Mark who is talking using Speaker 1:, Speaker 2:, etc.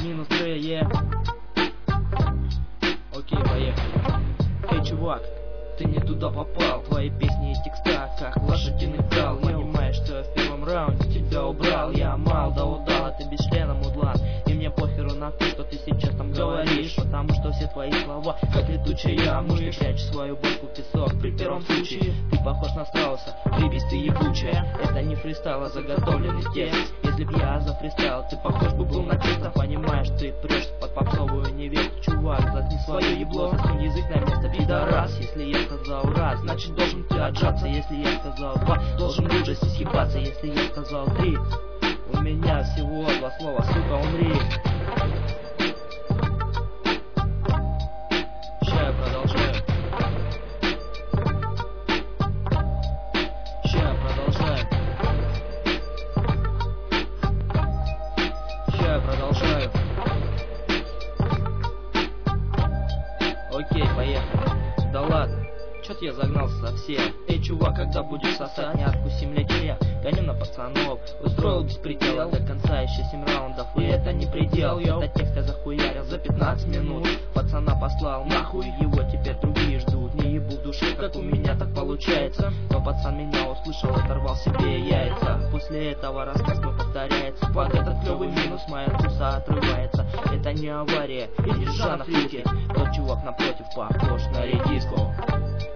Speaker 1: минус 3, Окей, поехали. Эй, чувак, ты не туда попал. Твои песни и текста, как лошадиный брал. Понимаешь, что я в первом раунде тебя убрал. Я мал да удал, а ты без члена мудлан. И мне похеру на то, что ты сейчас там говоришь, потому что все твои слова, как летучая мышь. Ты прячешь свою бошку в песок при первом случае. Ты похож на страуса, прибись ты ебучая. Это не фристайл, а заготовленный текст. Если б я зафристайл, ты похож бы был на текста. Понимаешь, ты прешь под попсовую невесту. Чувак, заткни свое ебло, засунь язык на место, пидорас. Если я сказал раз, значит должен ты отжаться. Если я сказал два, должен в ужасе съебаться. Если я сказал три, у меня всего два слова, сука, умри. Ща я продолжаю. Ща я продолжаю. Ща я продолжаю. Окей, поехали. Да ладно, чё-то я загнался совсем. Эй, чувак, когда будешь сосать, не откуси млечья. Гоню на пацанов, устроил беспредел. До конца еще 7 раундов, и это не предел. Этот текст я захуярил за 15 минут. Пацана послал нахуй, его теперь другие ждут. Не ебу в душе, как у меня так получается. Но пацан меня услышал, оторвал себе яйца. После этого рассказ мой повторяется. Под этот клевый минус моя туса отрывается. Это не авария, или жжа на флюте. Тот чувак напротив похож на редиску.